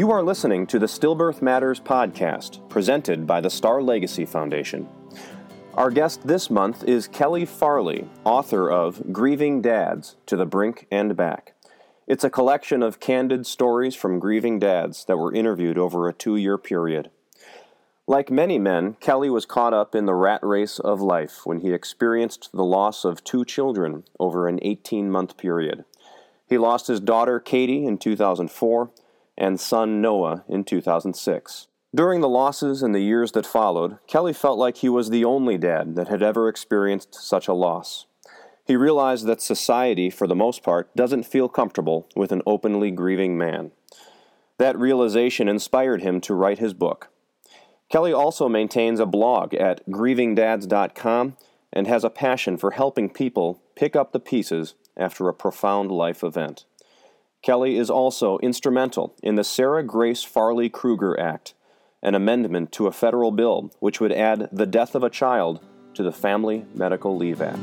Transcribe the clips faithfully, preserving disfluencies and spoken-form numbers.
You are listening to the Stillbirth Matters podcast, presented by the Star Legacy Foundation. Our guest this month is Kelly Farley, author of Grieving Dads, To the Brink and Back. It's a collection of candid stories from grieving dads that were interviewed over a two-year period. Like many men, Kelly was caught up in the rat race of life when he experienced the loss of two children over an eighteen-month period. He lost his daughter, Katie, in two thousand four, and son Noah in two thousand six. During the losses and the years that followed, Kelly felt like he was the only dad that had ever experienced such a loss. He realized that society, for the most part, doesn't feel comfortable with an openly grieving man. That realization inspired him to write his book. Kelly also maintains a blog at grieving dads dot com and has a passion for helping people pick up the pieces after a profound life event. Kelly is also instrumental in the Sarah Grace Farley Krueger Act, an amendment to a federal bill which would add the death of a child to the Family Medical Leave Act.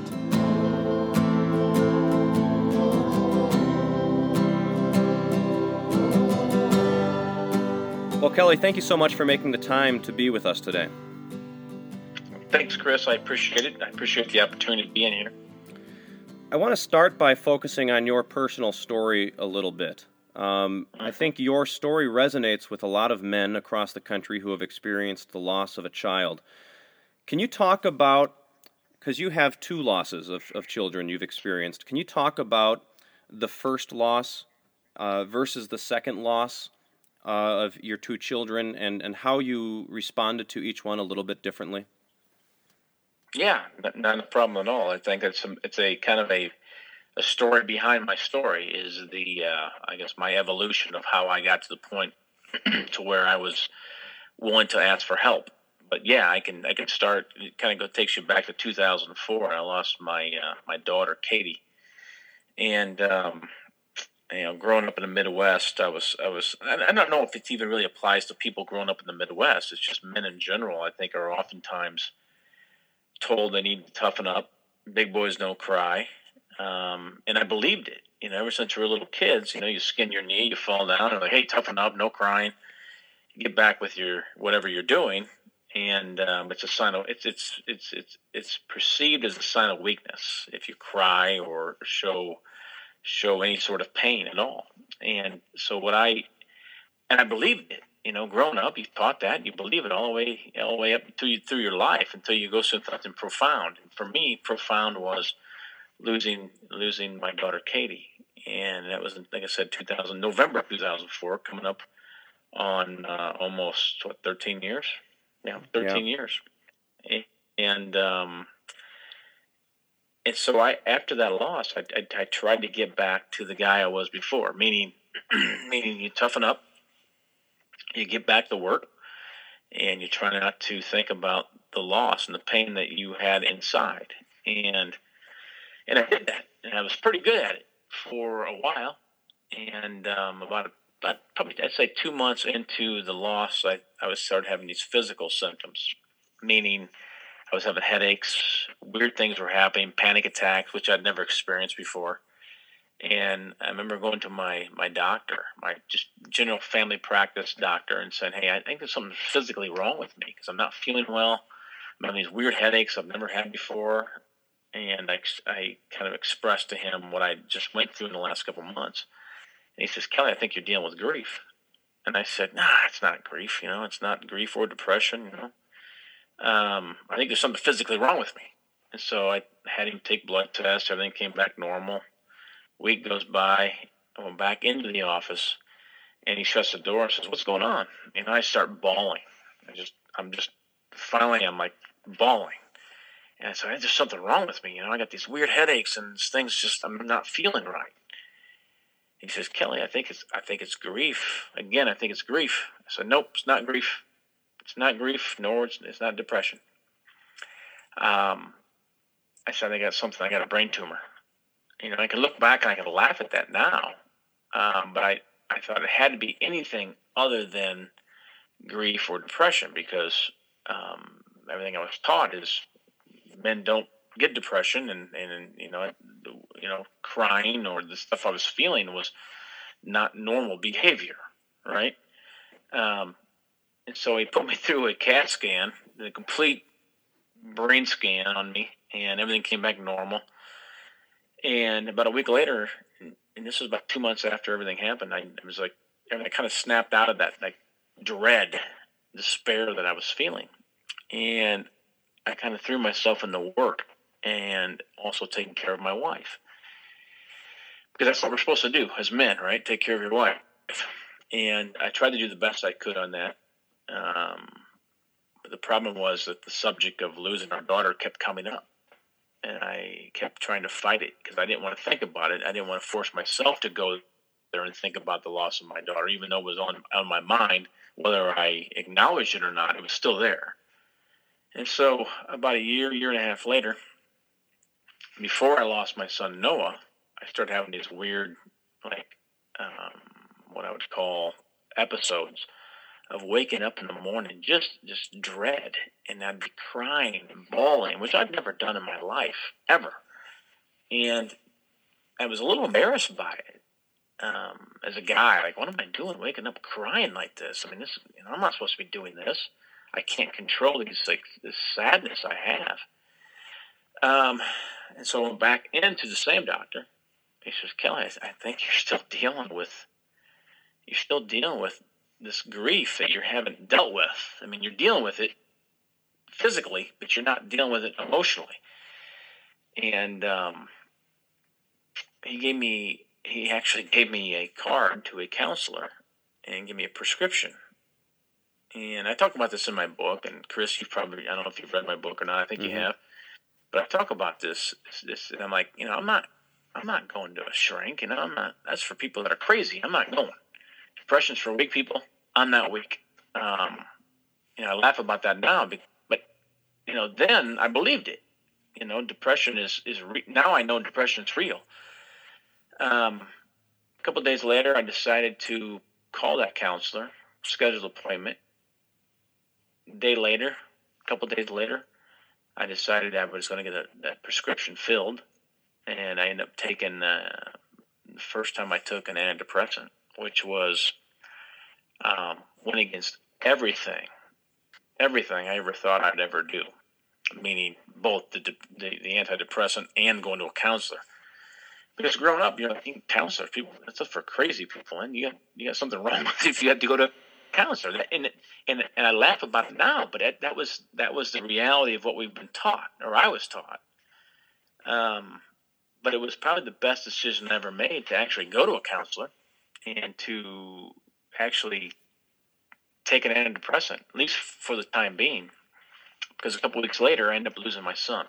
Well, Kelly, thank you so much for making the time to be with us today. Thanks, Chris. I appreciate it. I appreciate the opportunity to be in here. I want to start by focusing on your personal story a little bit. Um, I think your story resonates with a lot of men across the country who have experienced the loss of a child. Can you talk about, because you have two losses of, of children you've experienced, can you talk about the first loss uh, versus the second loss uh, of your two children and, and how you responded to each one a little bit differently? Yeah, not, not a problem at all. I think it's a, it's a kind of a a story behind my story is the uh, I guess my evolution of how I got to the point to where I was willing to ask for help. But yeah, I can I can start. It kind of go, takes you back to two thousand four. I lost my uh, my daughter Katie, and um, you know, growing up in the Midwest, I was I was I, I don't know if it even really applies to people growing up in the Midwest. It's just men in general. I think are oftentimes told they need to toughen up. Big boys don't cry. Um, and I believed it. You know, ever since we were little kids, you know, you skin your knee, you fall down, and like, hey, toughen up, no crying. Get back with your whatever you're doing, and um, it's a sign of it's it's it's it's it's perceived as a sign of weakness if you cry or show show any sort of pain at all. And so what I and I believed it. You know, growing up, you taught that, you believe it all the way, all the way up through through your life until you go through something profound. And for me, profound was losing losing my daughter Katie, and that was, like I said, two thousand November two thousand four, coming up on uh, almost what thirteen years, yeah, thirteen yeah. years, and um, and so I after that loss, I, I I tried to get back to the guy I was before, meaning meaning you toughen up. You get back to work, and you try not to think about the loss and the pain that you had inside. And and I did that, and I was pretty good at it for a while. And um, about about probably I'd say two months into the loss, I I was started having these physical symptoms, meaning I was having headaches, weird things were happening, panic attacks, which I'd never experienced before. And I remember going to my, my doctor, my just general family practice doctor, and said, hey, I think there's something physically wrong with me because I'm not feeling well. I'm having these weird headaches I've never had before. And I, I kind of expressed to him what I just went through in the last couple of months. And he says, Kelly, I think you're dealing with grief. And I said, nah, it's not grief. You know, it's not grief or depression, you know. Um, I think there's something physically wrong with me. And so I had him take blood tests. Everything came back normal. Week goes by, I went back into the office, and he shuts the door and says, what's going on? And I start bawling. I just, I'm just, finally, I'm like bawling. And I said, there's something wrong with me. You know, I got these weird headaches and things just, I'm not feeling right. He says, Kelly, I think it's, I think it's grief. Again, I think it's grief. I said, nope, it's not grief. It's not grief, nor it's, it's not depression. Um, I said, I got something, I got a brain tumor. You know, I can look back and I can laugh at that now, um, but I, I thought it had to be anything other than grief or depression because um, everything I was taught is men don't get depression, and, and you know, you know, crying or the stuff I was feeling was not normal behavior, right? Um, and so he put me through a CAT scan, a complete brain scan on me, and everything came back normal. And about a week later, and this was about two months after everything happened, I it was like I kind of snapped out of that like dread, despair that I was feeling, and I kind of threw myself into work and also taking care of my wife, because that's what we're supposed to do as men, right? Take care of your wife. And I tried to do the best I could on that. Um, but the problem was that the subject of losing our daughter kept coming up. And I kept trying to fight it because I didn't want to think about it. I didn't want to force myself to go there and think about the loss of my daughter, even though it was on, on my mind. Whether I acknowledged it or not, it was still there. And so about a year, year and a half later, before I lost my son Noah, I started having these weird, like, um, what I would call episodes of waking up in the morning, just just dread, and I'd be crying and bawling, which I'd never done in my life, ever. And I was a little embarrassed by it. Um, as a guy, like, what am I doing waking up crying like this? I mean, this, you know, I'm not supposed to be doing this. I can't control these, like, this sadness I have. Um, and so I went back into the same doctor. He says, Kelly, I, I think you're still dealing with, you're still dealing with this grief that you haven't dealt with. I mean, you're dealing with it physically, but you're not dealing with it emotionally. And um, he gave me, he actually gave me a card to a counselor and gave me a prescription. And I talk about this in my book, and Chris, you probably, I don't know if you've read my book or not, I think mm-hmm. you have, but I talk about this, this, and I'm like, you know, I'm not, I'm not going to a shrink, you know, I'm not, that's for people that are crazy, I'm not going. Depression's for weak people, I'm not weak. Um, you know, I laugh about that now, but, you know, then I believed it. You know, depression is, is re- now I know depression is real. Um, a couple of days later, I decided to call that counselor, schedule an appointment. A day later, a couple of days later, I decided I was going to get a, that prescription filled, and I ended up taking, uh, the first time I took an antidepressant, which was, um, went against everything, everything I ever thought I'd ever do, meaning both the, the, the antidepressant and going to a counselor. Because growing up, you know, being counselor, people, that's just for crazy people, and you got, you got something wrong with if you had to go to a counselor. And, and, and I laugh about it now, but that, that was, that was the reality of what we've been taught, or I was taught. Um, but it was probably the best decision I ever made to actually go to a counselor and to actually take an antidepressant, at least for the time being. Because a couple of weeks later, I ended up losing my son.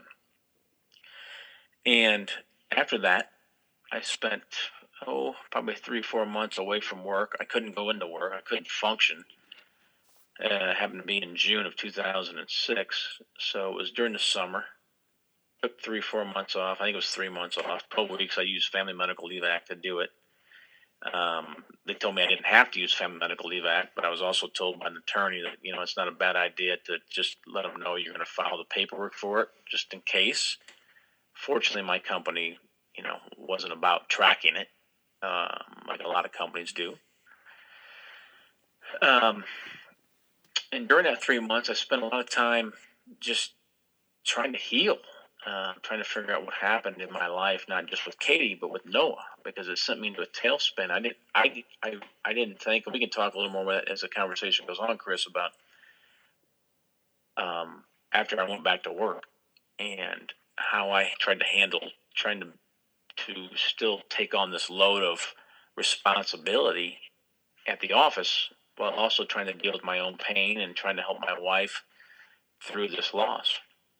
And after that, I spent, oh, probably three, four months away from work. I couldn't go into work. I couldn't function. Uh, it happened to be in June of two thousand six. So it was during the summer. Took three, four months off. I think it was three months off. twelve weeks, I used Family Medical Leave Act to do it. Um, they told me I didn't have to use Family Medical Leave Act, but I was also told by an attorney that, you know, it's not a bad idea to just let them know you're going to file the paperwork for it, just in case. Fortunately, my company, you know, wasn't about tracking it, um, like a lot of companies do. Um, and during that three months, I spent a lot of time just trying to heal. Uh, trying to figure out what happened in my life, not just with Katie, but with Noah, because it sent me into a tailspin. I didn't, I, I, I didn't think. We can talk a little more about that as the conversation goes on, Chris, about um, after I went back to work and how I tried to handle trying to to still take on this load of responsibility at the office, while also trying to deal with my own pain and trying to help my wife through this loss.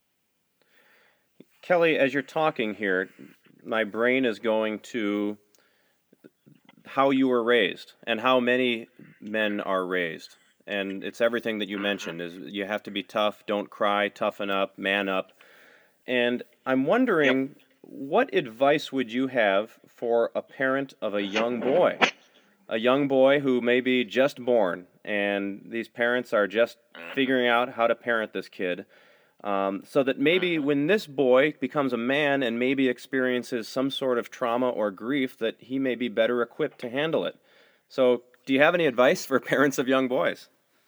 Kelly, as you're talking here, my brain is going to how you were raised and how many men are raised. And it's everything that you mentioned, is you have to be tough, don't cry, toughen up, man up. And I'm wondering, yep. what advice would you have for a parent of a young boy? A young boy who may be just born, and these parents are just figuring out how to parent this kid. Um, so that maybe when this boy becomes a man and maybe experiences some sort of trauma or grief, that he may be better equipped to handle it. So do you have any advice for parents of young boys?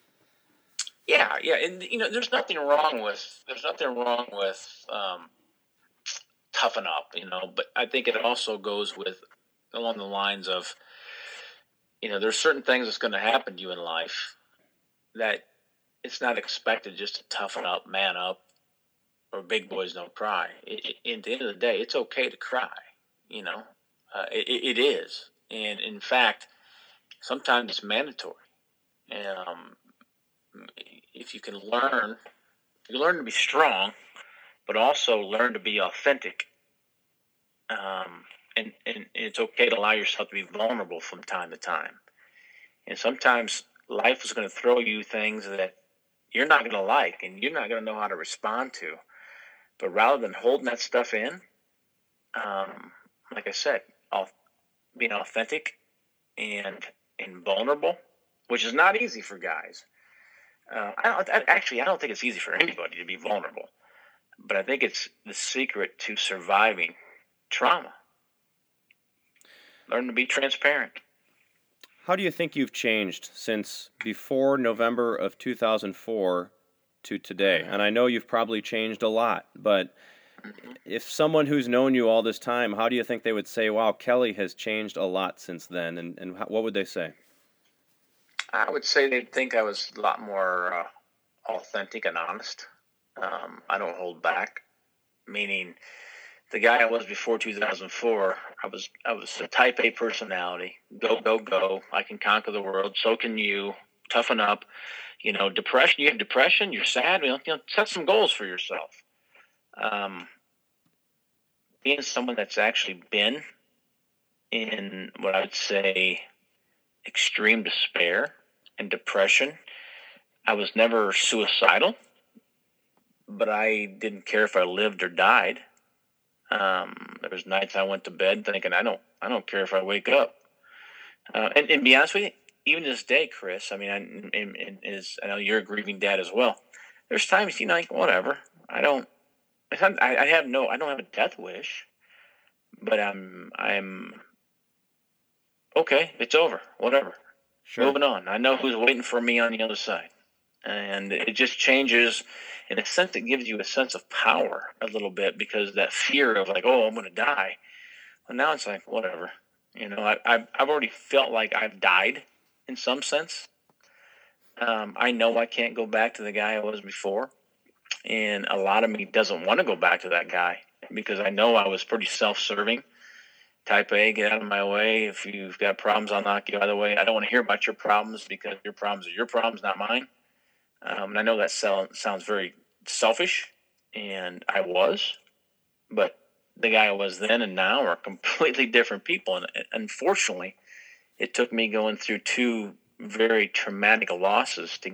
Yeah, yeah, and you know, there's nothing wrong with there's nothing wrong with um, toughen up, you know. But I think it also goes with along the lines of, you know, there's certain things that's going to happen to you in life that it's not expected just to toughen up, man up, or big boys don't cry. It, it, at the end of the day, it's okay to cry. You know, uh, it, it is, and in fact, sometimes it's mandatory. Um, if you can learn, you learn to be strong, but also learn to be authentic. Um, and, and it's okay to allow yourself to be vulnerable from time to time. And sometimes life is going to throw you things that you're not going to like and you're not going to know how to respond to. But rather than holding that stuff in, um, like I said, being authentic and and vulnerable, which is not easy for guys. Uh, I don't, I, actually, I don't think it's easy for anybody to be vulnerable. But I think it's the secret to surviving trauma. Learn to be transparent. How do you think you've changed since before November of two thousand four to today? And I know you've probably changed a lot, but if someone who's known you all this time, how do you think they would say, wow, Kelly has changed a lot since then? And, and how, what would they say? I would say they'd think I was a lot more uh, authentic and honest. Um, I don't hold back, meaning the guy I was before two thousand four, I was I was a type A personality. Go, go, go. I can conquer the world. So can you. Toughen up. You know, depression. You have depression. You're sad. You know, you know set some goals for yourself. Um, being someone that's actually been in what I would say extreme despair and depression, I was never suicidal, but I didn't care if I lived or died. Um, there was nights I went to bed thinking, I don't, I don't care if I wake up. Uh, and, and be honest with you, even to this day, Chris, I mean, I, and, and is, I know you're a grieving dad as well. There's times, you know, like, whatever. I don't, I, I have no, I don't have a death wish, but I'm, I'm okay. It's over. Whatever. Sure. Moving on. I know who's waiting for me on the other side. And it just changes, in a sense, it gives you a sense of power a little bit, because that fear of like, oh, I'm going to die. Well, now it's like, whatever. You know, I, I've, I've already felt like I've died in some sense. Um, I know I can't go back to the guy I was before. And a lot of me doesn't want to go back to that guy, because I know I was pretty self-serving. Type A, get out of my way. If you've got problems, I'll knock you out of the way. I don't want to hear about your problems, because your problems are your problems, not mine. Um, and I know that sounds very selfish, and I was, but the guy I was then and now are completely different people. And unfortunately, it took me going through two very traumatic losses to